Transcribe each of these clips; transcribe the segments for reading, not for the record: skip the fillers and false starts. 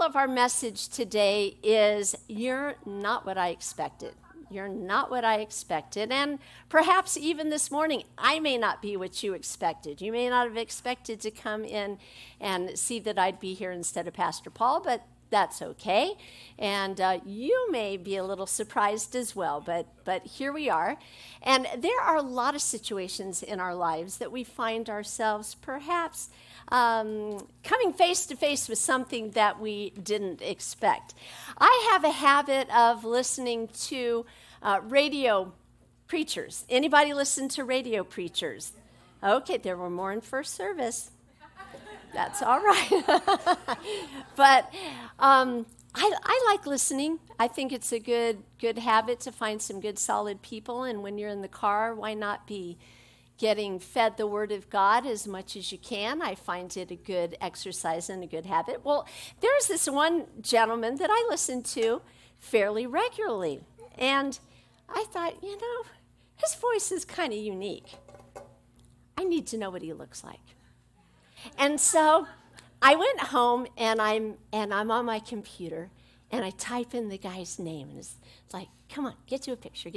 of our message today is You're Not What I Expected. You're not what I expected. And perhaps even this morning, I may not be what you expected. You may not have expected to come in and see that I'd be here instead of Pastor Paul, but that's okay. And you may be a little surprised as well, but here we are. And there are a lot of situations in our lives that we find ourselves perhaps coming face to face with something that we didn't expect. I have a habit of listening to radio preachers. Anybody listen to radio preachers? Okay, there were more in first service. That's all right. But I like listening. I think it's a good habit to find some good, solid people. And when you're in the car, why not be getting fed the Word of God as much as you can? I find it a good exercise and a good habit. Well, there's this one gentleman that I listen to fairly regularly. And I thought, his voice is kind of unique. I need to know what he looks like. And so I went home and I'm on my computer and I type in the guy's name and it's like, come on, get to a picture,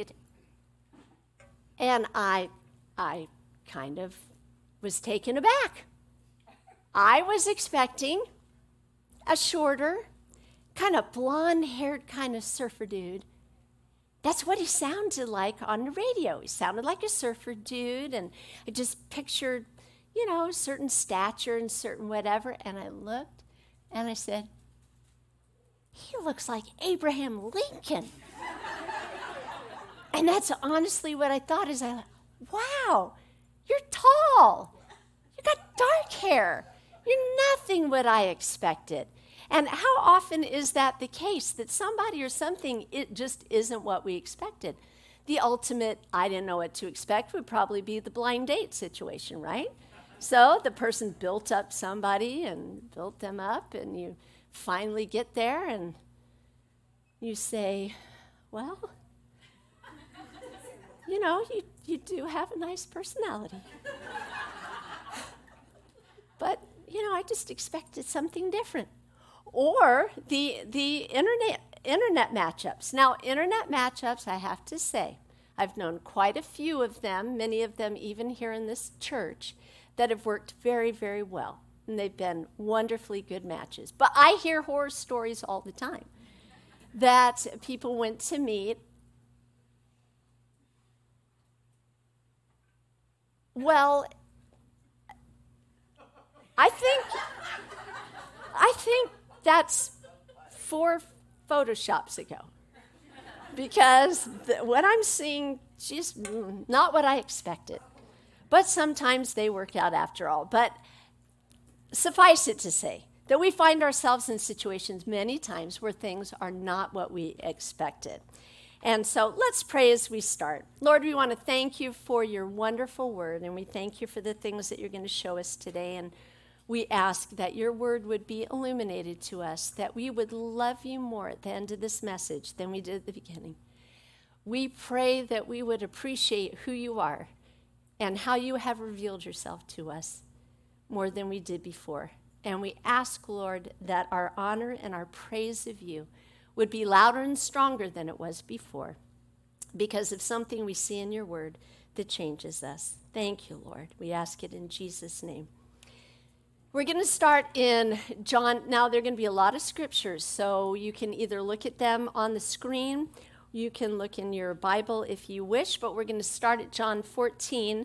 And I kind of was taken aback. I was expecting a shorter, kind of blonde-haired kind of surfer dude. That's what he sounded like on the radio. He sounded like a surfer dude, and I just pictured, certain stature and certain whatever, and I looked, and I said, he looks like Abraham Lincoln. And that's honestly what I thought is, wow, you're tall. You got dark hair. You're nothing what I expected. And how often is that the case, that somebody or something, it just isn't what we expected? The ultimate, I didn't know what to expect, would probably be the blind date situation, right? So the person built up somebody and built them up, and you finally get there and you say, well, you do have a nice personality. But, I just expected something different. Or the internet matchups. Now, internet matchups, I have to say, I've known quite a few of them, many of them even here in this church, that have worked very, very well. And they've been wonderfully good matches. But I hear horror stories all the time that people went to meet. Well, I think that's 4 Photoshops ago, because what I'm seeing, just not what I expected. But sometimes they work out after all. But suffice it to say that we find ourselves in situations many times where things are not what we expected. And so let's pray as we start. Lord, we want to thank you for your wonderful word, and we thank you for the things that you're going to show us today. And we ask that your word would be illuminated to us, that we would love you more at the end of this message than we did at the beginning. We pray that we would appreciate who you are and how you have revealed yourself to us more than we did before. And we ask, Lord, that our honor and our praise of you would be louder and stronger than it was before because of something we see in your word that changes us. Thank you, Lord. We ask it in Jesus' name. We're going to start in John. Now, there are going to be a lot of scriptures, so you can either look at them on the screen, you can look in your Bible if you wish, but we're going to start at John 14,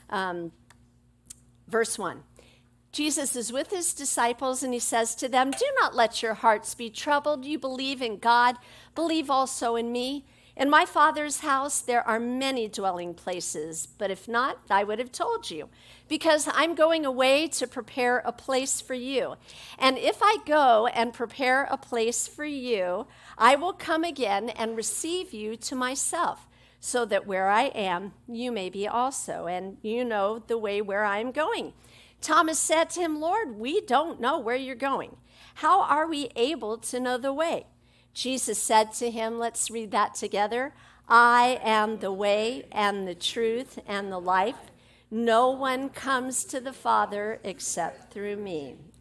verse 1. Jesus is with his disciples, and he says to them, "Do not let your hearts be troubled. You believe in God, believe also in me. In my Father's house there are many dwelling places, but if not, I would have told you, because I'm going away to prepare a place for you. And if I go and prepare a place for you, I will come again and receive you to myself, so that where I am, you may be also, and you know the way where I am going." Thomas said to him, "Lord, we don't know where you're going. How are we able to know the way?" Jesus said to him, let's read that together, "I am the way and the truth and the life. No one comes to the Father except through me."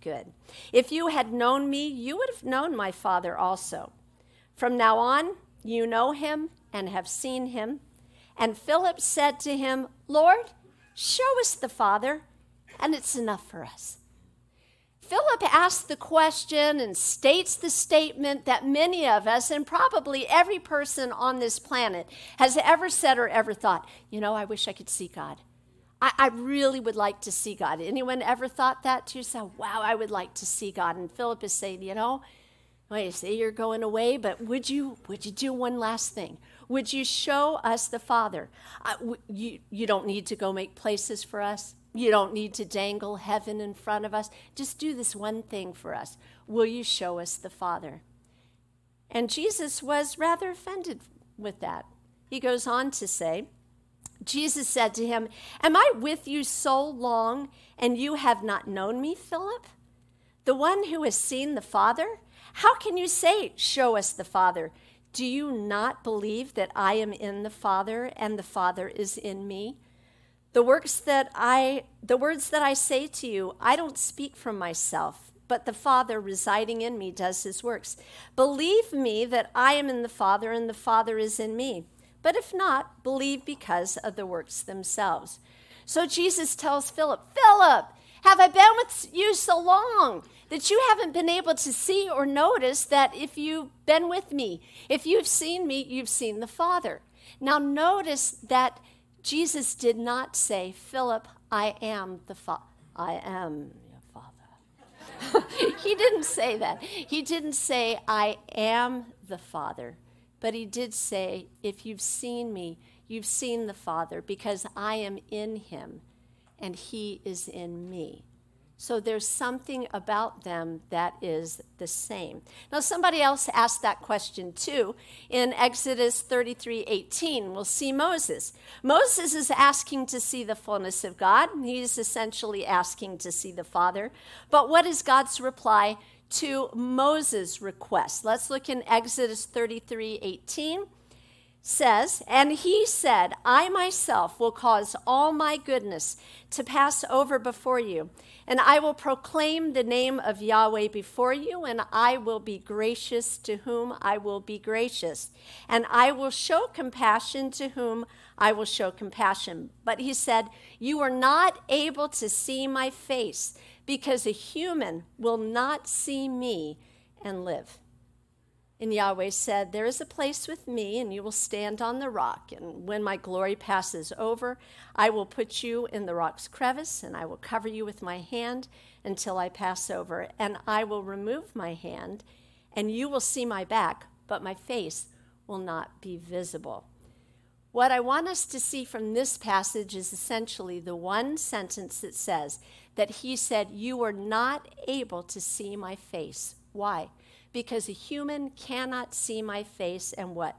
Good. If you had known me, you would have known my Father also. From now on, you know him and have seen him. And Philip said to him, Lord, show us the Father, and it's enough for us. Philip asks the question and states the statement that many of us, and probably every person on this planet, has ever said or ever thought, I wish I could see God. I really would like to see God. Anyone ever thought that to yourself? Wow, I would like to see God. And Philip is saying, well, you say you're going away, but would you do one last thing? Would you show us the Father? You don't need to go make places for us. You don't need to dangle heaven in front of us. Just do this one thing for us. Will you show us the Father? And Jesus was rather offended with that. He goes on to say, Jesus said to him, Am I with you so long, and you have not known me, Philip? The one who has seen the Father? How can you say, Show us the Father? Do you not believe that I am in the Father, and the Father is in me? The words that I say to you, I don't speak from myself, but the Father residing in me does his works. Believe me that I am in the Father and the Father is in me. But if not, believe because of the works themselves. So Jesus tells Philip, Philip, have I been with you so long that you haven't been able to see or notice that if you've been with me, if you've seen me, you've seen the Father. Now notice that Jesus did not say, Philip, I am the Father. I am your Father. He didn't say that. He didn't say, I am the Father. But he did say, if you've seen me, you've seen the Father, because I am in him and he is in me. So there's something about them that is the same. Now, somebody else asked that question too. In Exodus 33:18, we'll see Moses. Moses is asking to see the fullness of God. He's essentially asking to see the Father. But what is God's reply to Moses' request? Let's look in Exodus 33:18. Says, and he said, I myself will cause all my goodness to pass over before you, and I will proclaim the name of Yahweh before you, and I will be gracious to whom I will be gracious, and I will show compassion to whom I will show compassion. But he said, you are not able to see my face, because a human will not see me and live. And Yahweh said, there is a place with me, and you will stand on the rock. And when my glory passes over, I will put you in the rock's crevice, and I will cover you with my hand until I pass over. And I will remove my hand, and you will see my back, but my face will not be visible. What I want us to see from this passage is essentially the one sentence that says that he said, you are not able to see my face. Why? Because a human cannot see my face and what?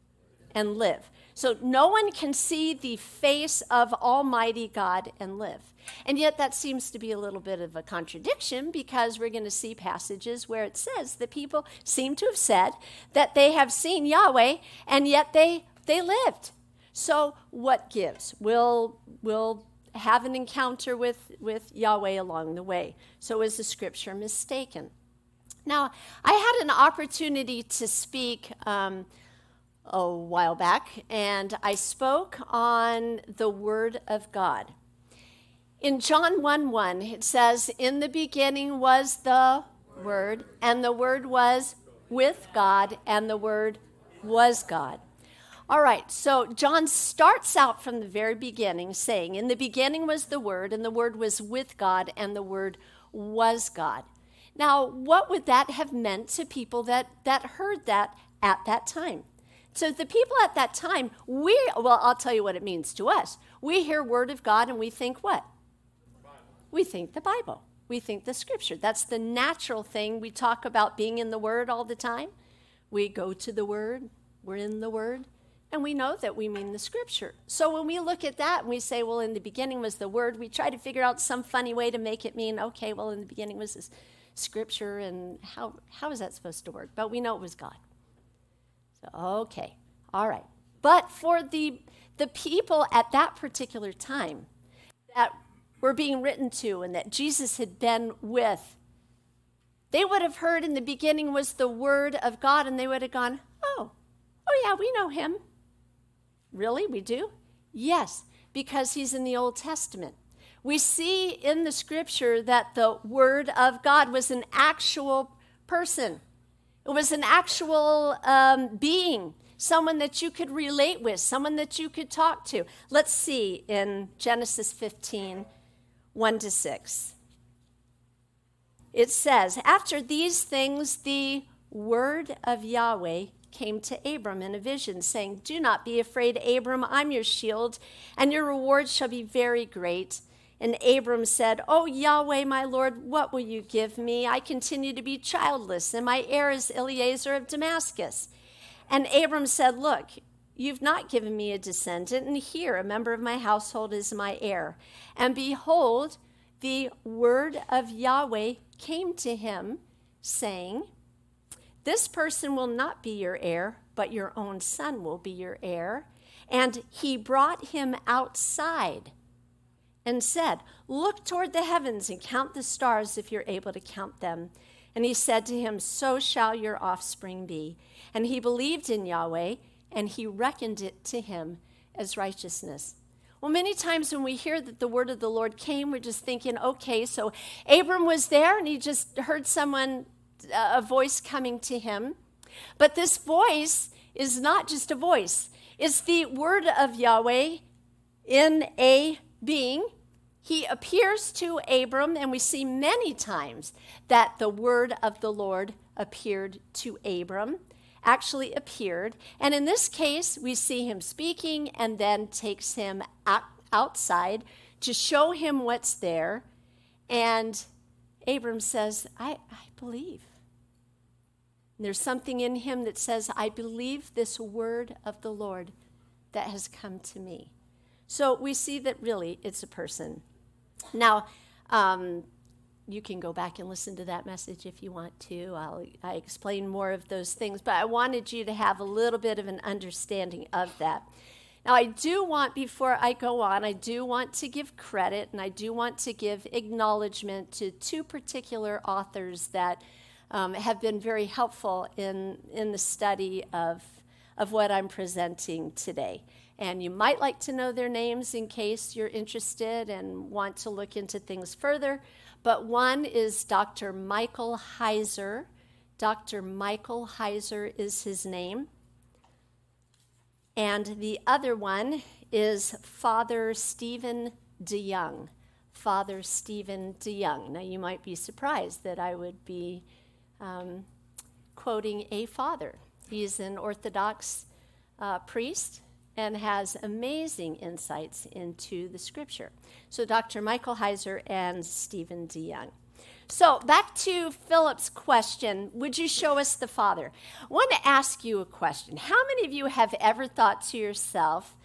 And live. So no one can see the face of Almighty God and live. And yet that seems to be a little bit of a contradiction, because we're going to see passages where it says that people seem to have said that they have seen Yahweh, and yet they lived. So what gives? We'll have an encounter with Yahweh along the way. So is the scripture mistaken? Now, I had an opportunity to speak a while back, and I spoke on the Word of God. In John 1:1, it says, in the beginning was the Word, and the Word was with God, and the Word was God. All right, so John starts out from the very beginning saying, in the beginning was the Word, and the Word was with God, and the Word was God. Now, what would that have meant to people that heard that at that time? So the people at that time, I'll tell you what it means to us. We hear Word of God and we think what? We think the Bible. We think the Scripture. That's the natural thing. We talk about being in the Word all the time. We go to the Word, we're in the Word, and we know that we mean the Scripture. So when we look at that and we say, well, in the beginning was the Word, we try to figure out some funny way to make it mean, okay, well, in the beginning was this Scripture, and how is that supposed to work? But we know it was God. So, okay, all right. But for the people at that particular time that were being written to and that Jesus had been with, They would have heard in the beginning was the Word of God, and they would have gone, oh yeah, we know him. Really, we do? Yes, because he's in the Old Testament. We see in the scripture that the Word of God was an actual person. It was an actual being, someone that you could relate with, someone that you could talk to. Let's see in Genesis 15, 1-6. It says, after these things, the word of Yahweh came to Abram in a vision, saying, do not be afraid, Abram, I'm your shield, and your reward shall be very great. And Abram said, oh, Yahweh, my Lord, what will you give me? I continue to be childless, and my heir is Eliezer of Damascus. And Abram said, look, you've not given me a descendant, and here a member of my household is my heir. And behold, the word of Yahweh came to him, saying, this person will not be your heir, but your own son will be your heir. And he brought him outside and said, look toward the heavens and count the stars if you're able to count them. And he said to him, so shall your offspring be. And he believed in Yahweh, and he reckoned it to him as righteousness. Well, many times when we hear that the word of the Lord came, we're just thinking, okay, so Abram was there, and he just heard a voice coming to him. But this voice is not just a voice. It's the word of Yahweh in a being. He appears to Abram, and we see many times that the word of the Lord appeared to Abram, actually appeared. And in this case, we see him speaking and then takes him outside to show him what's there. And Abram says, I believe. And there's something in him that says, I believe this word of the Lord that has come to me. So we see that really it's a person. Now, you can go back and listen to that message if you want to. I explain more of those things, but I wanted you to have a little bit of an understanding of that. Now, I do want, before I go on, I do want to give credit, and I do want to give acknowledgement to two particular authors that have been very helpful in the study of what I'm presenting today. And you might like to know their names in case you're interested and want to look into things further. But one is Dr. Michael Heiser. Dr. Michael Heiser is his name. And the other one is Father Stephen DeYoung. Father Stephen DeYoung. Now, you might be surprised that I would be quoting a father. He's an Orthodox priest and has amazing insights into the scripture. So Dr. Michael Heiser and Stephen DeYoung. So back to Philip's question, would you show us the Father? I want to ask you a question. How many of you have ever thought to yourself,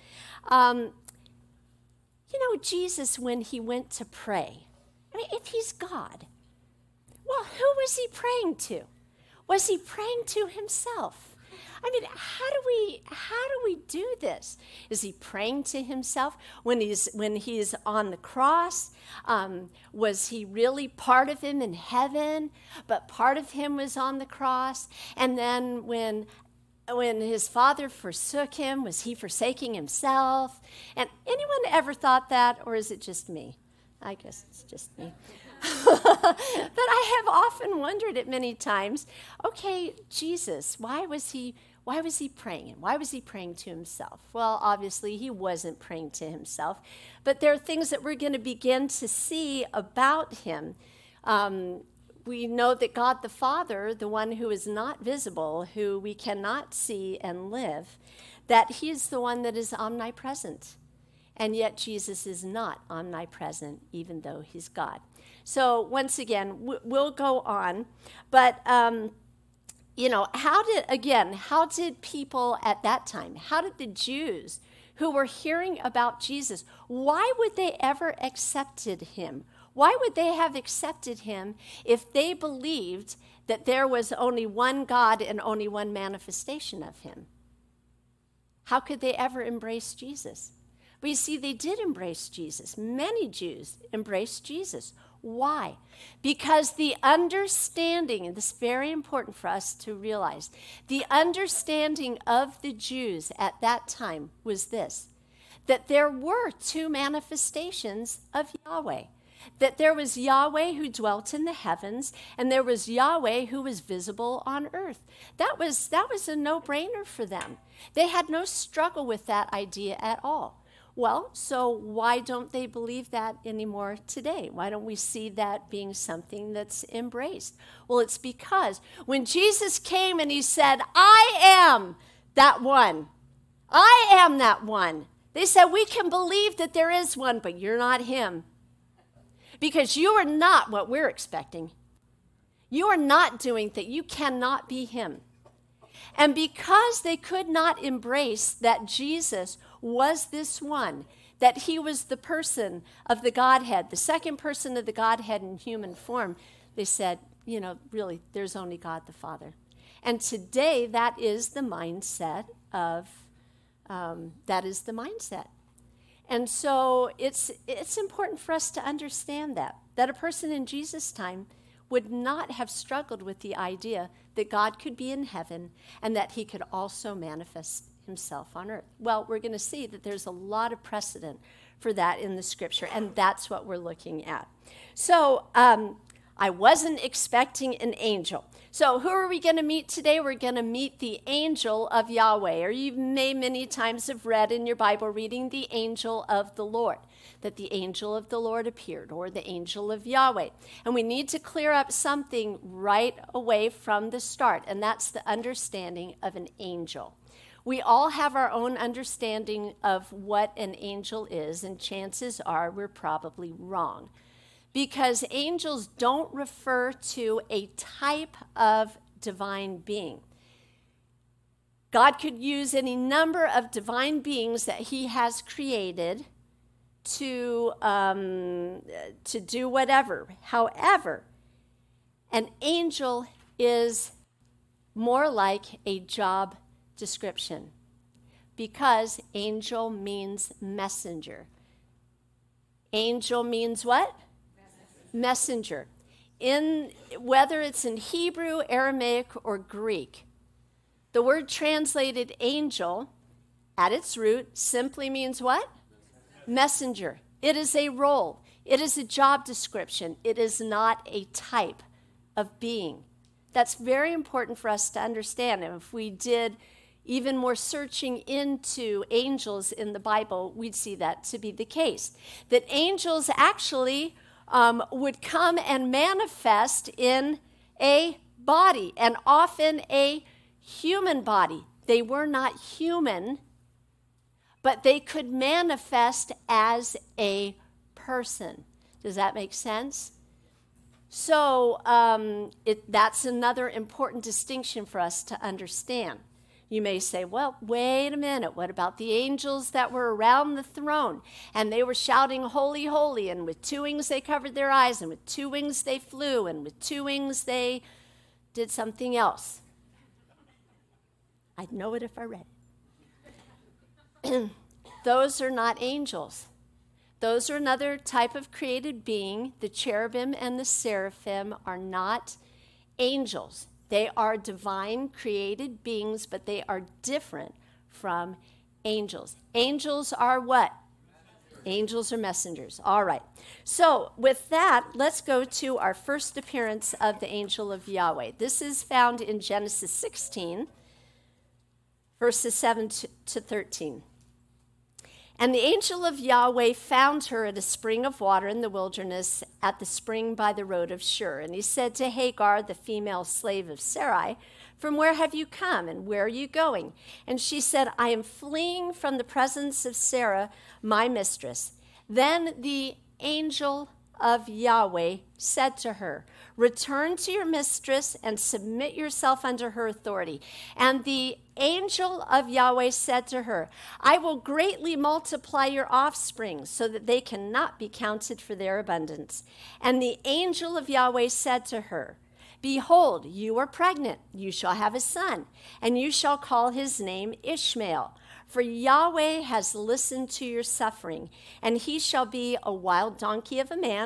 Jesus, when he went to pray, if he's God, well, who was he praying to? Was he praying to himself? How do we do this? Is he praying to himself when he's on the cross? Was he really part of him in heaven, but part of him was on the cross? And then when his Father forsook him, was he forsaking himself? And anyone ever thought that, or is it just me? I guess it's just me. But I have often wondered it many times. Okay, Jesus, why was he praying? And why was he praying to himself? Well, obviously, he wasn't praying to himself. But there are things that we're going to begin to see about him. We know that God the Father, the one who is not visible, who we cannot see and live, that he's the one that is omnipresent. And yet Jesus is not omnipresent, even though he's God. So once again, we'll go on. But, how did people at that time, how did the Jews who were hearing about Jesus, why would they ever accepted him? Why would they have accepted him if they believed that there was only one God and only one manifestation of him? How could they ever embrace Jesus? But you see, they did embrace Jesus. Many Jews embraced Jesus. Why? Because the understanding, and this is very important for us to realize, the understanding of the Jews at that time was this, that there were two manifestations of Yahweh. That there was Yahweh who dwelt in the heavens, and there was Yahweh who was visible on earth. That was a no-brainer for them. They had no struggle with that idea at all. Well, so why don't they believe that anymore today? Why don't we see that being something that's embraced? Well, it's because when Jesus came and he said, I am that one. I am that one. They said, we can believe that there is one, but you're not him. Because you are not what we're expecting. You are not doing that. You cannot be him. And because they could not embrace that Jesus was this one, that he was the person of the Godhead, the second person of the Godhead in human form, they said, really, there's only God the Father. And today, that is the mindset of, And so it's important for us to understand that a person in Jesus' time would not have struggled with the idea that God could be in heaven and that he could also manifest himself on earth. Well, we're going to see that there's a lot of precedent for that in the scripture, and that's what we're looking at. So I wasn't expecting an angel. So who are we going to meet today? We're going to meet the angel of Yahweh, or you may many times have read in your Bible reading the angel of the Lord, that the angel of the Lord appeared, or the angel of Yahweh. And we need to clear up something right away from the start, and that's the understanding of an angel. We all have our own understanding of what an angel is, and chances are we're probably wrong. Because angels don't refer to a type of divine being. God could use any number of divine beings that he has created to do whatever. However, an angel is more like a job description, because angel means messenger. Angel means what? Messenger. Whether it's in Hebrew, Aramaic, or Greek, the word translated angel at its root simply means what? Messenger. It is a role. It is a job description. It is not a type of being. That's very important for us to understand. And if we did even more searching into angels in the Bible, we'd see that to be the case. That angels actually would come and manifest in a body, and often a human body. They were not human, but they could manifest as a person. Does that make sense? So that's another important distinction for us to understand. You may say, well, wait a minute, what about the angels that were around the throne? And they were shouting, holy, holy, and with two wings they covered their eyes, and with two wings they flew, and with two wings they did something else. I'd know it if I read it. Those are not angels. Those are another type of created being. The cherubim and the seraphim are not angels. They are divine created beings, but they are different from angels. Angels are what? Angels are messengers. All right. So with that, let's go to our first appearance of the angel of Yahweh. This is found in Genesis 16, verses 7 to 13. And the angel of Yahweh found her at a spring of water in the wilderness, at the spring by the road of Shur. And he said to Hagar, the female slave of Sarai, from where have you come, and where are you going? And she said, I am fleeing from the presence of Sarah, my mistress. Then the angel of Yahweh said to her, return to your mistress and submit yourself under her authority. And the angel of Yahweh said to her, I will greatly multiply your offspring so that they cannot be counted for their abundance. And the angel of Yahweh said to her, behold, you are pregnant, you shall have a son, and you shall call his name Ishmael. For Yahweh has listened to your suffering, and he shall be a wild donkey of a man.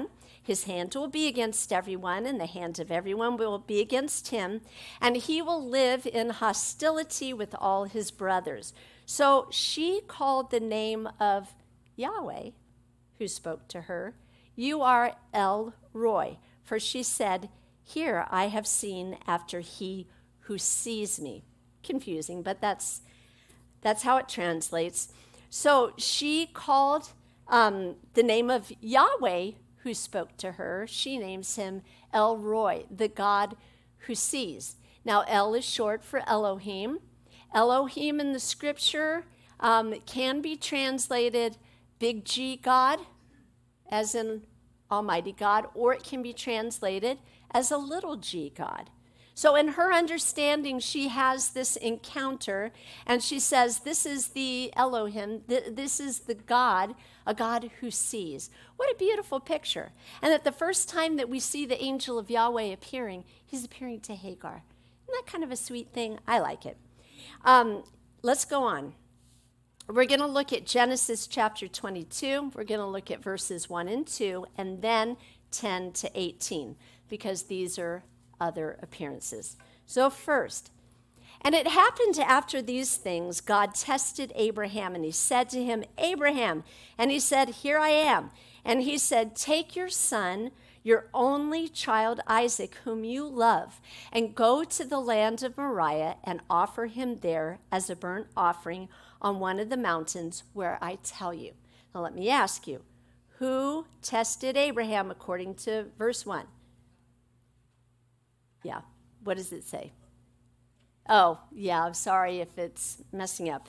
His hand will be against everyone, and the hand of everyone will be against him, and he will live in hostility with all his brothers. So she called the name of Yahweh, who spoke to her, "You are El Roi," for she said, "Here I have seen after he who sees me." Confusing, but that's how it translates. So she called the name of Yahweh, who spoke to her. She names him El Roi, the God who sees. Now, El is short for Elohim. Elohim in the scripture can be translated big G God, as in Almighty God, or it can be translated as a little g God. So in her understanding, she has this encounter, and she says, this is the Elohim, this is the God, a God who sees. What a beautiful picture. And that the first time that we see the angel of Yahweh appearing, he's appearing to Hagar. Isn't that kind of a sweet thing? I like it. Let's go on. We're going to look at Genesis chapter 22. We're going to look at verses 1 and 2, and then 10 to 18, because these are other appearances. So first, and it happened after these things, God tested Abraham, and he said to him, "Abraham," and he said, "Here I am." And he said, "Take your son, your only child Isaac, whom you love, and go to the land of Moriah and offer him there as a burnt offering on one of the mountains where I tell you." Now let me ask you, who tested Abraham according to verse 1? Yeah, what does it say? Oh, yeah, I'm sorry if it's messing up.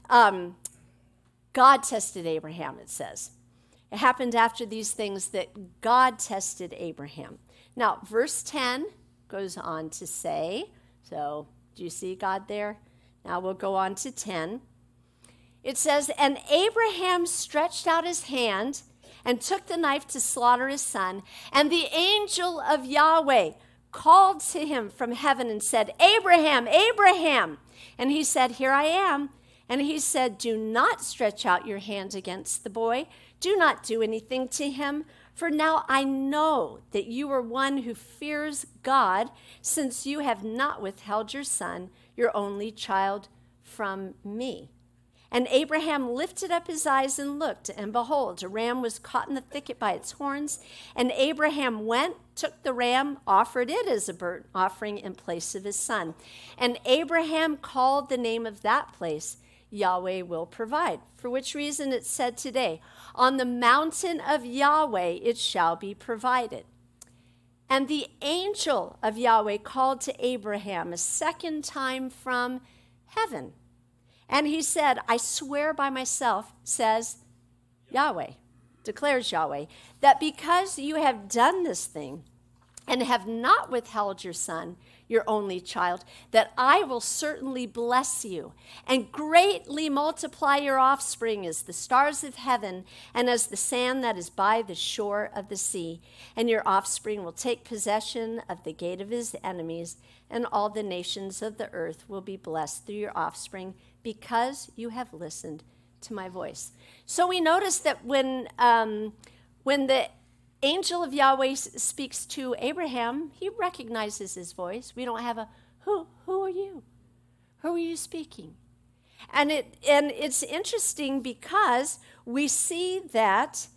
God tested Abraham, it says. It happened after these things that God tested Abraham. Now, verse 10 goes on to say, so do you see God there? Now we'll go on to 10. It says, "And Abraham stretched out his hand and took the knife to slaughter his son, and the angel of Yahweh called to him from heaven and said, 'Abraham, Abraham.' And he said, 'Here I am.' And he said, 'Do not stretch out your hand against the boy. Do not do anything to him. For now I know that you are one who fears God, since you have not withheld your son, your only child, from me.' And Abraham lifted up his eyes and looked, and behold, a ram was caught in the thicket by its horns. And Abraham went, took the ram, offered it as a burnt offering in place of his son. And Abraham called the name of that place, Yahweh will provide, for which reason it's said today, 'On the mountain of Yahweh it shall be provided.' And the angel of Yahweh called to Abraham a second time from heaven. And he said, 'I swear by myself,' says Yahweh, declares Yahweh, 'that because you have done this thing and have not withheld your son, your only child, that I will certainly bless you and greatly multiply your offspring as the stars of heaven and as the sand that is by the shore of the sea. And your offspring will take possession of the gate of his enemies, and all the nations of the earth will be blessed through your offspring, because you have listened to my voice.'" So we notice that when the angel of Yahweh speaks to Abraham, he recognizes his voice. We don't have a, who are you? Who are you speaking? And it's interesting because we see that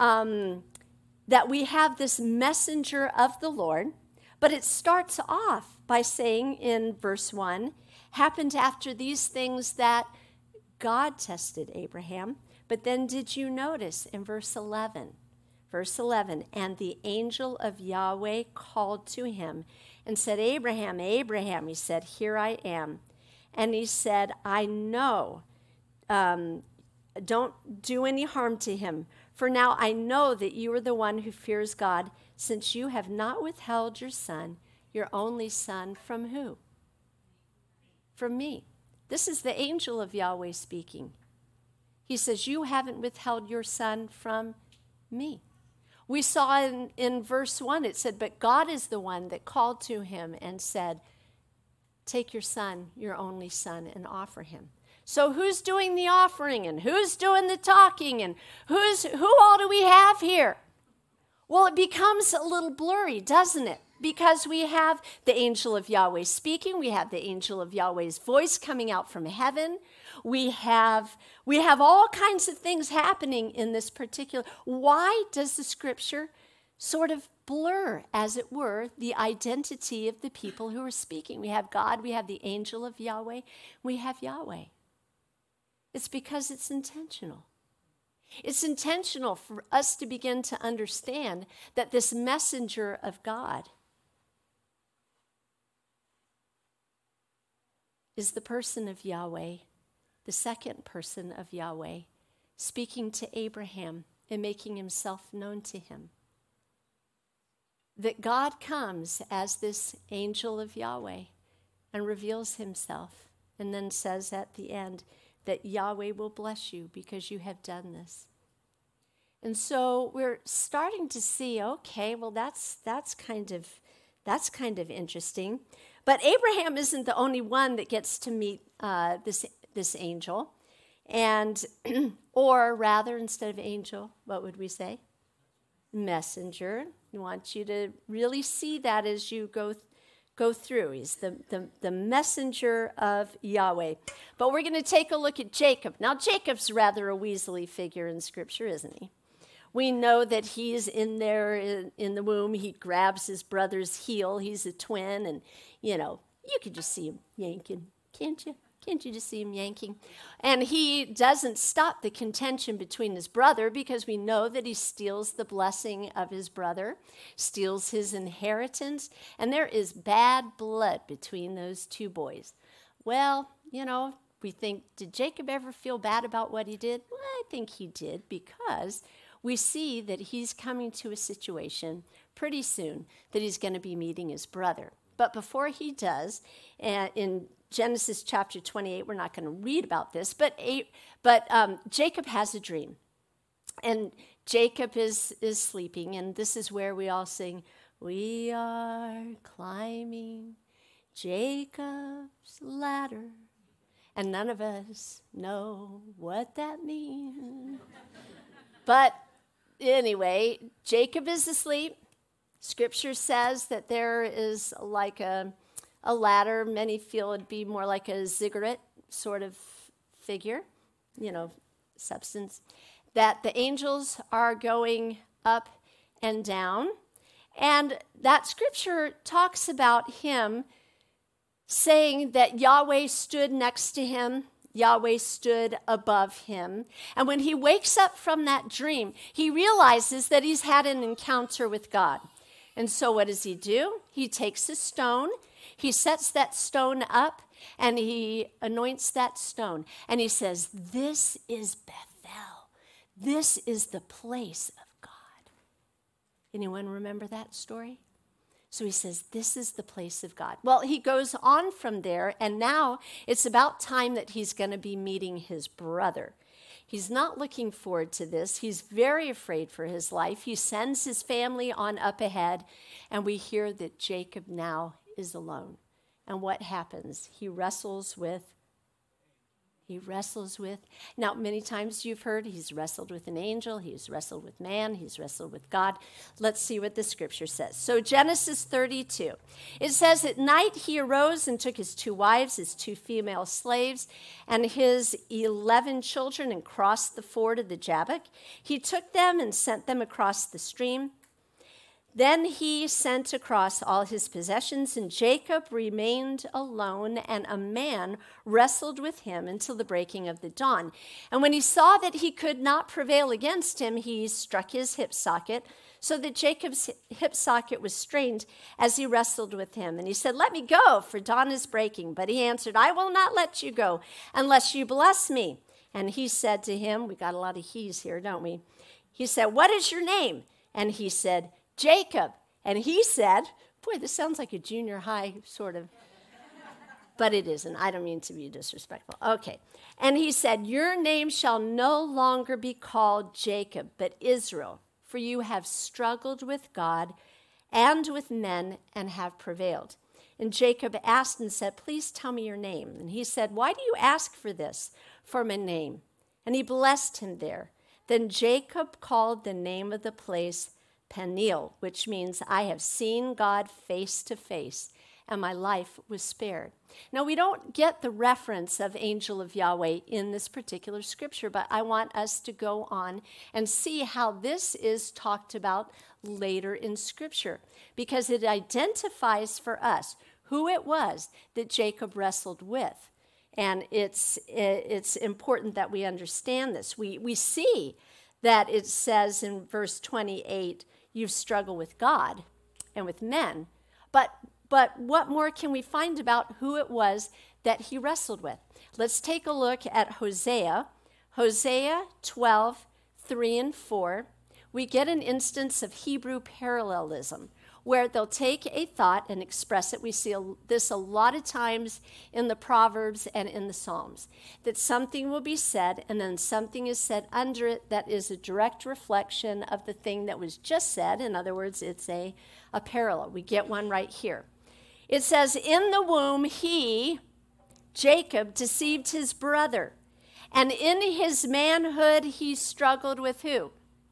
we have this messenger of the Lord, but it starts off by saying in verse 1, "Happened after these things that God tested Abraham." But then did you notice in verse 11, "And the angel of Yahweh called to him and said, 'Abraham, Abraham.' He said, 'Here I am.' And he said, 'I know, don't do any harm to him. For now I know that you are the one who fears God, since you have not withheld your son, your only son,' from who? From me." This is the angel of Yahweh speaking. He says, "You haven't withheld your son from me." We saw in verse 1, it said, "But God is the one that called to him and said, 'Take your son, your only son, and offer him.'" So who's doing the offering, and who's doing the talking, and who all do we have here? Well, it becomes a little blurry, doesn't it? Because we have the angel of Yahweh speaking, we have the angel of Yahweh's voice coming out from heaven. We have all kinds of things happening in this particular. Why does the scripture sort of blur, as it were, the identity of the people who are speaking? We have God, we have the angel of Yahweh, we have Yahweh. It's because it's intentional. It's intentional for us to begin to understand that this messenger of God is the person of Yahweh, the second person of Yahweh, speaking to Abraham and making himself known to him. That God comes as this angel of Yahweh and reveals himself and then says at the end that Yahweh will bless you because you have done this. And so we're starting to see, okay, well that's kind of interesting. But Abraham isn't the only one that gets to meet this angel, and or rather, instead of angel, what would we say? Messenger. I want you to really see that as you go through. He's the messenger of Yahweh. But we're going to take a look at Jacob. Now, Jacob's rather a weaselly figure in Scripture, isn't he? We know that he's in there in the womb. He grabs his brother's heel. He's a twin, and, you could just see him yanking, can't you? Can't you just see him yanking? And he doesn't stop the contention between his brother, because we know that he steals the blessing of his brother, steals his inheritance, and there is bad blood between those two boys. Well, we think, did Jacob ever feel bad about what he did? Well, I think he did, because we see that he's coming to a situation pretty soon that he's going to be meeting his brother. But before he does, in Genesis chapter 28, we're not going to read about this, but Jacob has a dream. And Jacob is sleeping, and this is where we all sing, "We are climbing Jacob's ladder," and none of us know what that means. But anyway, Jacob is asleep. Scripture says that there is like a ladder. Many feel it'd be more like a ziggurat sort of figure, substance, that the angels are going up and down. And that scripture talks about him saying that Yahweh stood next to him, Yahweh stood above him. And when he wakes up from that dream, he realizes that he's had an encounter with God. And so what does he do? He takes a stone, he sets that stone up, and he anoints that stone. And he says, "This is Bethel. This is the place of God." Anyone remember that story? So he says, this is the place of God. Well, he goes on from there, and now it's about time that he's going to be meeting his brother. He's not looking forward to this. He's very afraid for his life. He sends his family on up ahead, and we hear that Jacob now is alone. And what happens? He wrestles with. Now, many times you've heard he's wrestled with an angel, he's wrestled with man, he's wrestled with God. Let's see what the scripture says. So Genesis 32, it says, "At night he arose and took his 2 wives, his 2 female slaves, and his 11 children, and crossed the ford of the Jabbok. He took them and sent them across the stream. Then he sent across all his possessions, and Jacob remained alone, and a man wrestled with him until the breaking of the dawn. And when he saw that he could not prevail against him, he struck his hip socket, so that Jacob's hip socket was strained as he wrestled with him. And he said, 'Let me go, for dawn is breaking.' But he answered, 'I will not let you go unless you bless me.' And he said to him," we got a lot of he's here, don't we? He said, "What is your name?" And he said, "Jacob." And he said, boy, this sounds like a junior high sort of, but it isn't. I don't mean to be disrespectful. Okay. And he said, "Your name shall no longer be called Jacob, but Israel, for you have struggled with God and with men and have prevailed." And Jacob asked and said, "Please tell me your name." And he said, "Why do you ask for this, for my name?" And he blessed him there. Then Jacob called the name of the place Peniel, which means I have seen God face to face, and my life was spared. Now, we don't get the reference of angel of Yahweh in this particular scripture, but I want us to go on and see how this is talked about later in scripture, because it identifies for us who it was that Jacob wrestled with. And it's important that we understand this. We see that it says in verse 28, you've struggled with God and with men. But what more can we find about who it was that he wrestled with? Let's take a look at Hosea. Hosea 12, 3 and 4. We get an instance of Hebrew parallelism, where they'll take a thought and express it. We see this a lot of times in the Proverbs and in the Psalms, that something will be said and then something is said under it that is a direct reflection of the thing that was just said. In other words, it's a parallel. We get one right here. It says, in the womb he, Jacob, deceived his brother, and in his manhood he struggled with who?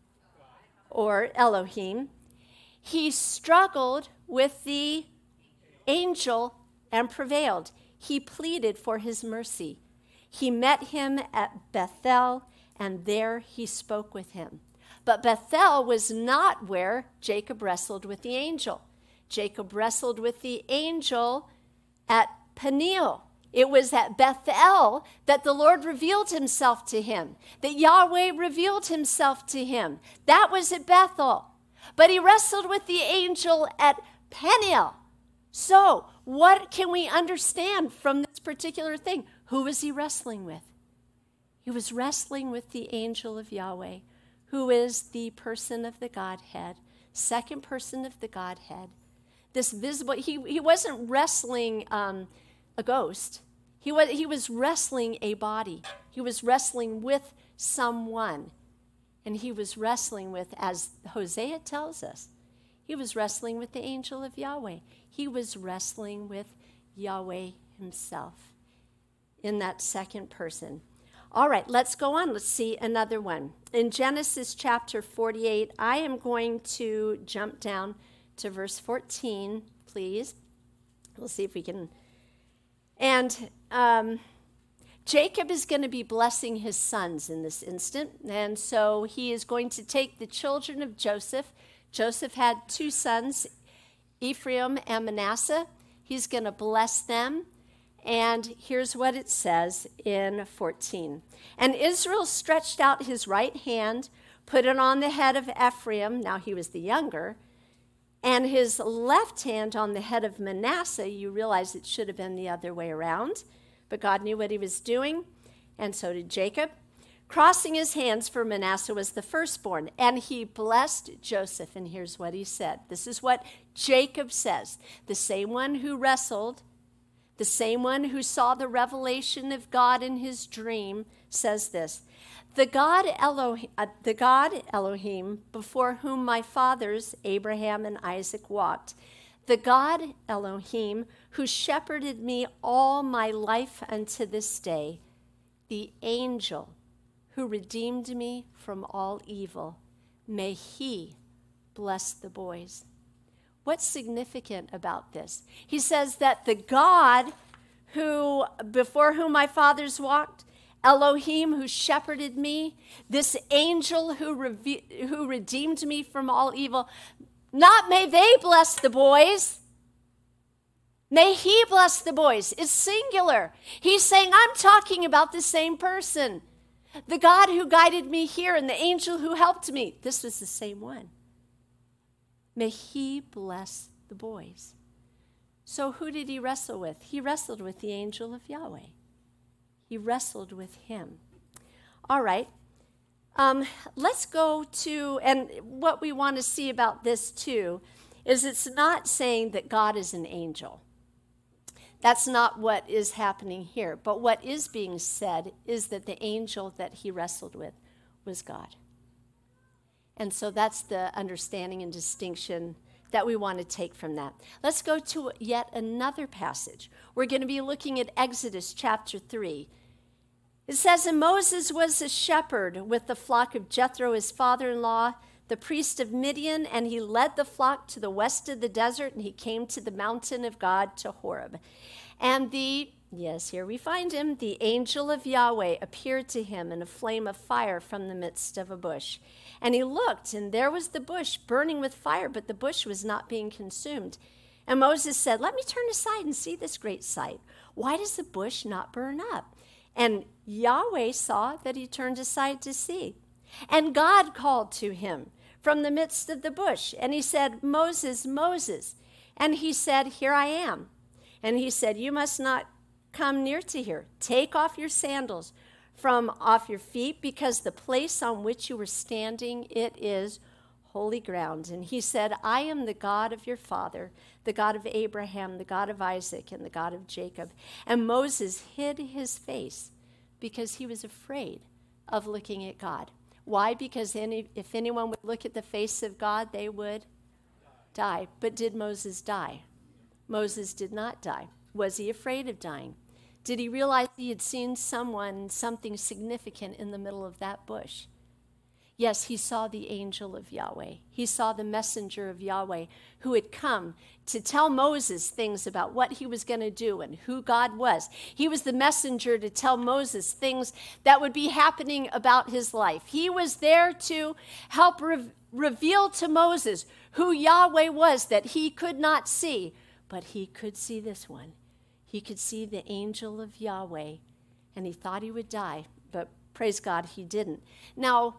Or Elohim. He struggled with the angel and prevailed. He pleaded for his mercy. He met him at Bethel, and there he spoke with him. But Bethel was not where Jacob wrestled with the angel. Jacob wrestled with the angel at Peniel. It was at Bethel that the Lord revealed himself to him, that Yahweh revealed himself to him. That was at Bethel. But he wrestled with the angel at Peniel. So, what can we understand from this particular thing? Who was he wrestling with? He was wrestling with the angel of Yahweh, who is the person of the Godhead, second person of the Godhead. This visible, he wasn't wrestling a ghost. He was wrestling a body. He was wrestling with someone. And he was wrestling with, as Hosea tells us, he was wrestling with the angel of Yahweh. He was wrestling with Yahweh himself in that second person. All right, let's go on. Let's see another one. In Genesis chapter 48, I am going to jump down to verse 14, please. We'll see if we can. And Jacob is going to be blessing his sons in this instant, and so he is going to take the children of Joseph. Joseph had two sons, Ephraim and Manasseh. He's going to bless them, and here's what it says in 14. And Israel stretched out his right hand, put it on the head of Ephraim, now he was the younger, and his left hand on the head of Manasseh. You realize it should have been the other way around. But God knew what he was doing, and so did Jacob. Crossing his hands, for Manasseh was the firstborn, and he blessed Joseph. And here's what he said. This is what Jacob says. The same one who wrestled, the same one who saw the revelation of God in his dream, says this. The God Elohim, before whom my fathers, Abraham and Isaac, walked, the God Elohim, who shepherded me all my life unto this day, the angel who redeemed me from all evil, may he bless the boys. What's significant about this? He says that the God who, before whom my fathers walked, Elohim who shepherded me, this angel who redeemed me from all evil, not may they bless the boys. May he bless the boys. It's singular. He's saying, I'm talking about the same person. The God who guided me here and the angel who helped me. This was the same one. May he bless the boys. So who did he wrestle with? He wrestled with the angel of Yahweh. He wrestled with him. All right. Let's go to, and what we want to see about this too, is it's not saying that God is an angel. That's not what is happening here. But what is being said is that the angel that he wrestled with was God. And so that's the understanding and distinction that we want to take from that. Let's go to yet another passage. We're going to be looking at Exodus chapter 3. It says, and Moses was a shepherd with the flock of Jethro, his father-in-law, the priest of Midian, and he led the flock to the west of the desert, and he came to the mountain of God, to Horeb. And here we find him, the angel of Yahweh appeared to him in a flame of fire from the midst of a bush. And he looked, and there was the bush burning with fire, but the bush was not being consumed. And Moses said, "Let me turn aside and see this great sight. Why does the bush not burn up?" And Yahweh saw that he turned aside to see. And God called to him from the midst of the bush, and he said, "Moses, Moses." And he said, "Here I am." And he said, "You must not come near to here. Take off your sandals from off your feet, because the place on which you were standing, it is holy ground." And he said, "I am the God of your father, the God of Abraham, the God of Isaac, and the God of Jacob." And Moses hid his face because he was afraid of looking at God. Why? Because if anyone would look at the face of God, they would die. But did Moses die? Moses did not die. Was he afraid of dying? Did he realize he had seen something significant in the middle of that bush? Yes, he saw the angel of Yahweh. He saw the messenger of Yahweh who had come to tell Moses things about what he was going to do and who God was. He was the messenger to tell Moses things that would be happening about his life. He was there to help reveal to Moses who Yahweh was that he could not see, but he could see this one. He could see the angel of Yahweh, and he thought he would die, but praise God, he didn't. Now,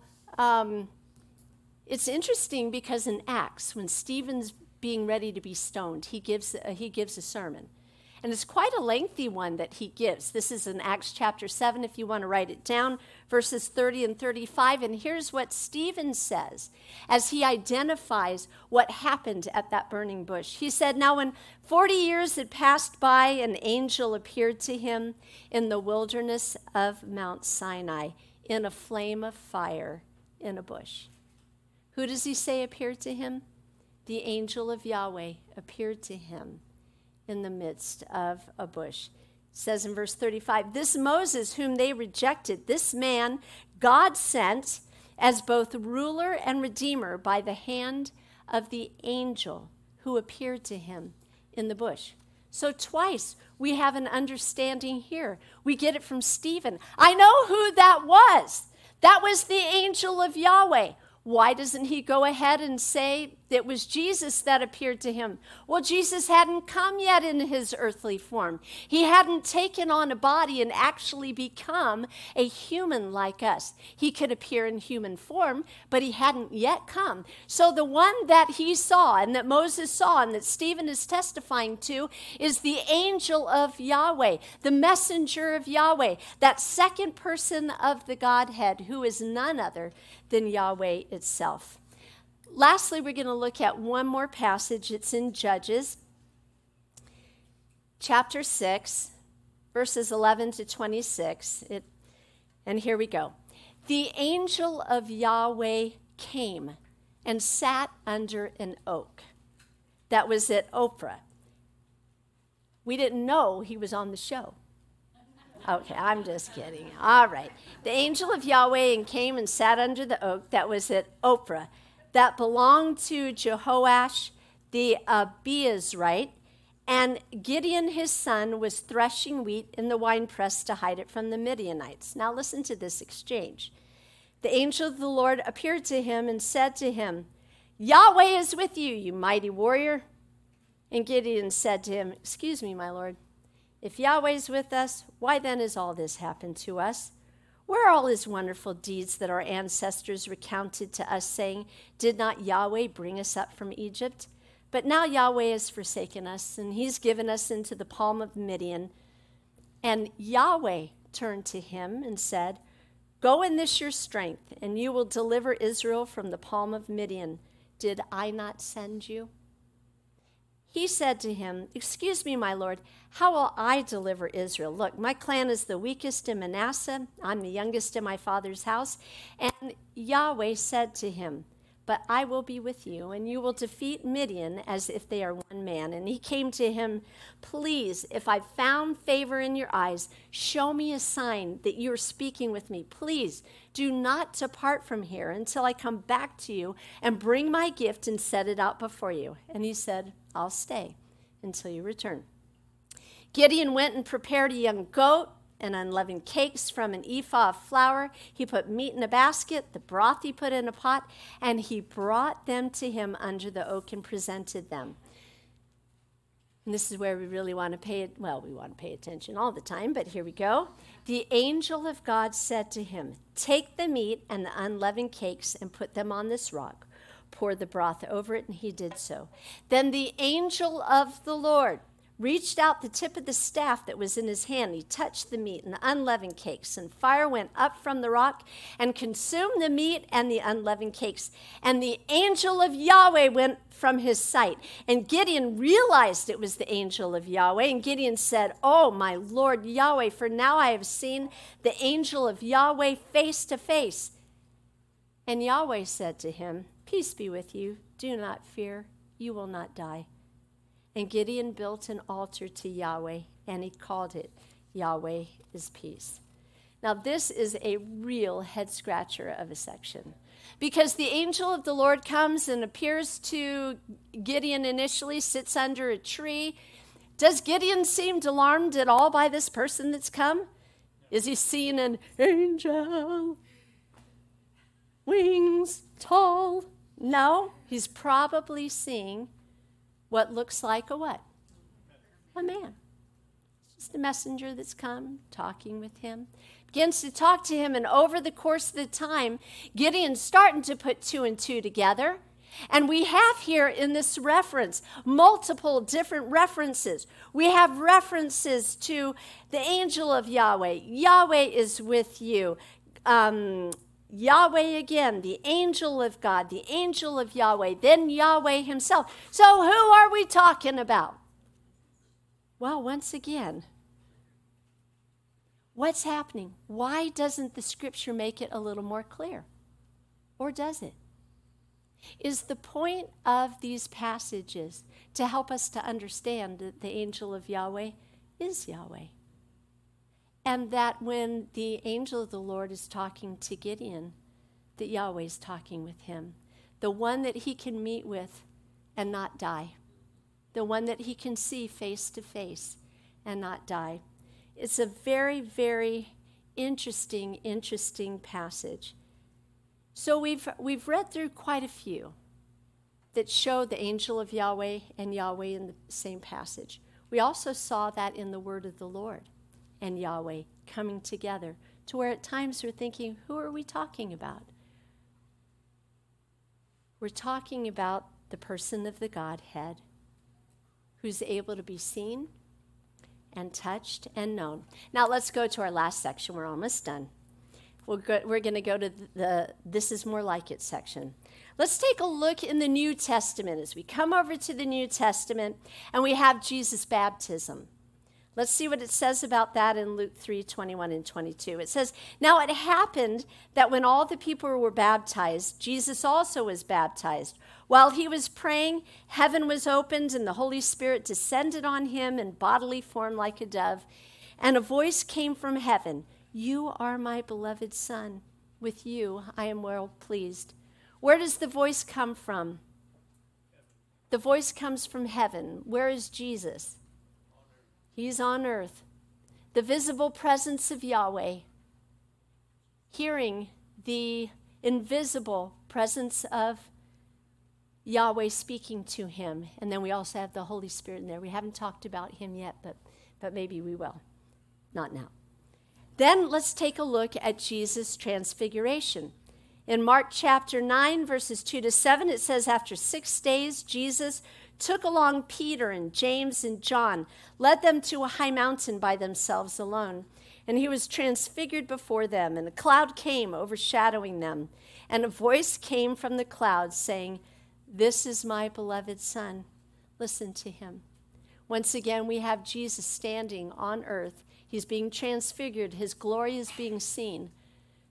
it's interesting because in Acts, when Stephen's being ready to be stoned, he gives a sermon. And it's quite a lengthy one that he gives. This is in Acts chapter 7, if you want to write it down, verses 30 and 35. And here's what Stephen says as he identifies what happened at that burning bush. He said, "Now when 40 years had passed by, an angel appeared to him in the wilderness of Mount Sinai in a flame of fire in a bush." Who does he say appeared to him? The angel of Yahweh appeared to him in the midst of a bush. It says in verse 35, "This Moses whom they rejected, this man God sent as both ruler and redeemer by the hand of the angel who appeared to him in the bush." So twice we have an understanding here. We get it from Stephen. I know who that was. That was the angel of Yahweh. Why doesn't he go ahead and say it was Jesus that appeared to him? Well, Jesus hadn't come yet in his earthly form. He hadn't taken on a body and actually become a human like us. He could appear in human form, but he hadn't yet come. So the one that he saw and that Moses saw and that Stephen is testifying to is the angel of Yahweh, the messenger of Yahweh, that second person of the Godhead, who is none other than Yahweh itself. Lastly, we're going to look at one more passage. It's in Judges, chapter 6, verses 11 to 26. And here we go. "The angel of Yahweh came and sat under an oak that was at Ophrah." We didn't know he was on the show. Okay, I'm just kidding. All right. "The angel of Yahweh came and sat under the oak that was at Ophrah, that belonged to Jehoash the Abiezrite, and Gideon his son was threshing wheat in the winepress to hide it from the Midianites." Now listen to this exchange. "The angel of the Lord appeared to him and said to him, 'Yahweh is with you, you mighty warrior.' And Gideon said to him, 'Excuse me, my lord. If Yahweh is with us, why then has all this happened to us? Where are all his wonderful deeds that our ancestors recounted to us, saying, did not Yahweh bring us up from Egypt? But now Yahweh has forsaken us, and he's given us into the palm of Midian.' And Yahweh turned to him and said, 'Go in this your strength, and you will deliver Israel from the palm of Midian. Did I not send you?' He said to him, 'Excuse me, my lord, how will I deliver Israel? Look, my clan is the weakest in Manasseh. I'm the youngest in my father's house.' And Yahweh said to him, but I will be with you, and you will defeat Midian as if they are one man. And he came to him, please, if I've found favor in your eyes, show me a sign that you are speaking with me. Please do not depart from here until I come back to you and bring my gift and set it out before you. And he said, I'll stay until you return. Gideon went and prepared a young goat and unleavened cakes from an ephah of flour. He put meat in a basket, the broth he put in a pot, and he brought them to him under the oak and presented them. And this is where we really want to pay it. Well, we want to pay attention all the time, but here we go. The angel of God said to him, take the meat and the unleavened cakes and put them on this rock. Pour the broth over it, and he did so. Then the angel of the Lord reached out the tip of the staff that was in his hand. He touched the meat and the unleavened cakes, and fire went up from the rock and consumed the meat and the unleavened cakes. And the angel of Yahweh went from his sight. And Gideon realized it was the angel of Yahweh. And Gideon said, oh, my Lord Yahweh, for now I have seen the angel of Yahweh face to face. And Yahweh said to him, peace be with you. Do not fear. You will not die. And Gideon built an altar to Yahweh, and he called it Yahweh is Peace. Now, this is a real head-scratcher of a section, because the angel of the Lord comes and appears to Gideon initially, sits under a tree. Does Gideon seem alarmed at all by this person that's come? Is he seeing an angel, wings, tall? No, he's probably seeing what looks like a what? A man. It's just a messenger that's come, talking with him. Begins to talk to him, and over the course of the time, Gideon's starting to put two and two together. And we have here in this reference multiple different references. We have references to the angel of Yahweh. Yahweh is with you. Yahweh again, the angel of God, the angel of Yahweh, then Yahweh himself. So who are we talking about? Well, once again, what's happening? Why doesn't the scripture make it a little more clear? Or does it? Is the point of these passages to help us to understand that the angel of Yahweh is Yahweh? And that when the angel of the Lord is talking to Gideon, that Yahweh is talking with him. The one that he can meet with and not die. The one that he can see face to face and not die. It's a very, very interesting passage. So we've read through quite a few that show the angel of Yahweh and Yahweh in the same passage. We also saw that in the word of the Lord and Yahweh coming together, to where at times we're thinking, who are we talking about? We're talking about the person of the Godhead who's able to be seen and touched and known. Now let's go to our last section. We're almost done. We're going to go to the This Is More Like It section. Let's take a look in the New Testament as we come over to the New Testament and we have Jesus' baptism. Let's see what it says about that in Luke 3:21 and 22. It says, now it happened that when all the people were baptized, Jesus also was baptized. While he was praying, heaven was opened and the Holy Spirit descended on him in bodily form like a dove. And a voice came from heaven, you are my beloved Son. With you I am well pleased. Where does the voice come from? The voice comes from heaven. Where is Jesus? He's on earth. The visible presence of Yahweh. Hearing the invisible presence of Yahweh speaking to him. And then we also have the Holy Spirit in there. We haven't talked about him yet, but maybe we will. Not now. Then let's take a look at Jesus' transfiguration. In Mark chapter 9, verses 2-7, it says, after 6 days, Jesus took along Peter and James and John, led them to a high mountain by themselves alone. And he was transfigured before them, and a cloud came overshadowing them. And a voice came from the cloud saying, this is my beloved Son. Listen to him. Once again, we have Jesus standing on earth. He's being transfigured. His glory is being seen.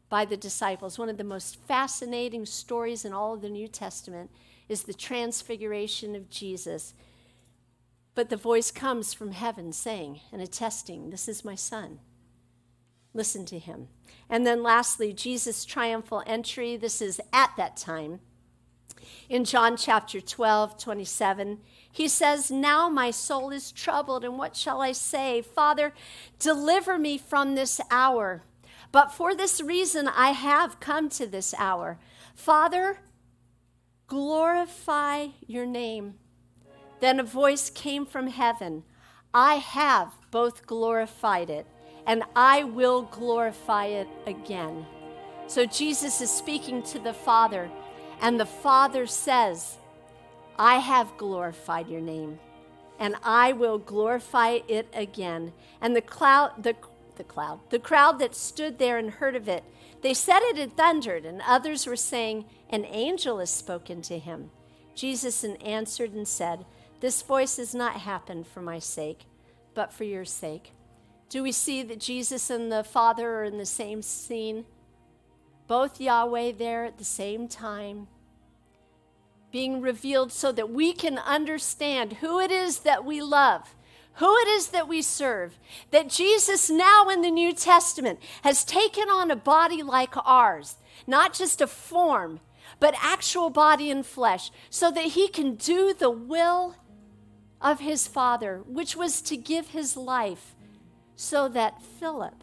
by the disciples. One of the most fascinating stories in all of the New Testament is the transfiguration of Jesus. But the voice comes from heaven saying and attesting, "This is my son. Listen to him." And then lastly, Jesus' triumphal entry. This is at that time. In John chapter 12, 27, he says, "Now my soul is troubled, and what shall I say? Father, deliver me from this hour. But for this reason I have come to this hour. Father, glorify your name." Then a voice came from heaven, "I have both glorified it, and I will glorify it again." So Jesus is speaking to the Father, and the Father says, "I have glorified your name, and I will glorify it again." And the crowd that stood there and heard of it, they said it had thundered, and others were saying, "An angel has spoken to him." Jesus answered and said, "This voice has not happened for my sake, but for your sake." Do we see that Jesus and the Father are in the same scene? Both Yahweh there at the same time, being revealed so that we can understand who it is that we love, who it is that we serve, that Jesus now in the New Testament has taken on a body like ours, not just a form, but actual body and flesh, so that he can do the will of his Father, which was to give his life so that Philip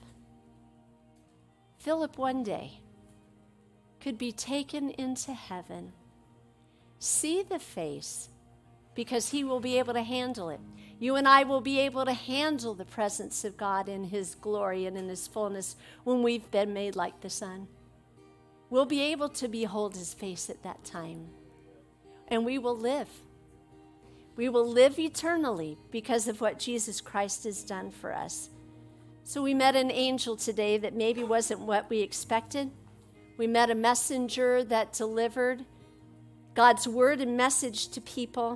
one day could be taken into heaven, see the face, because he will be able to handle it. You and I will be able to handle the presence of God in his glory and in his fullness when we've been made like the Son. We'll be able to behold his face at that time, and we will live. We will live eternally because of what Jesus Christ has done for us. So we met an angel today that maybe wasn't what we expected. We met a messenger that delivered God's word and message to people.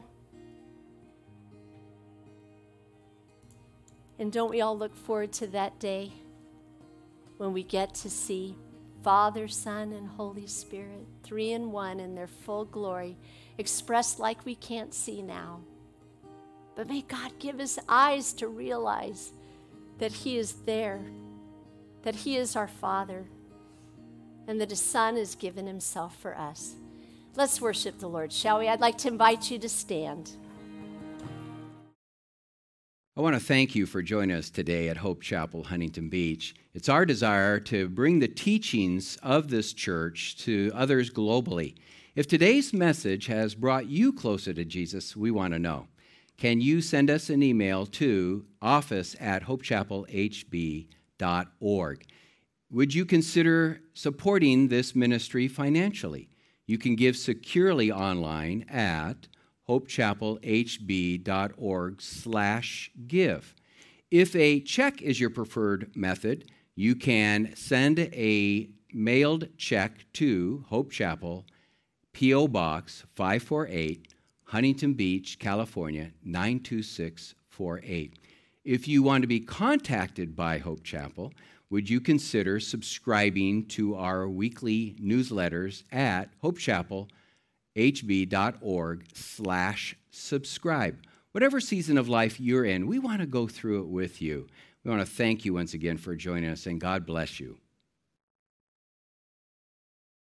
And don't we all look forward to that day when we get to see Father, Son, and Holy Spirit, 3 in 1 in their full glory, expressed like we can't see now. But may God give us eyes to realize that he is there, that he is our Father, and that his Son has given himself for us. Let's worship the Lord, shall we? I'd like to invite you to stand. I want to thank you for joining us today at Hope Chapel, Huntington Beach. It's our desire to bring the teachings of this church to others globally. If today's message has brought you closer to Jesus, we want to know. Can you send us an email to office@hopechapelhb.org? Would you consider supporting this ministry financially? You can give securely online at hopechapelhb.org/give. If a check is your preferred method, you can send a mailed check to Hope Chapel, P.O. Box 548, Huntington Beach, California, 92648. If you want to be contacted by Hope Chapel, would you consider subscribing to our weekly newsletters at hopechapelhb.org/subscribe? Whatever season of life you're in, we want to go through it with you. We want to thank you once again for joining us, and God bless you.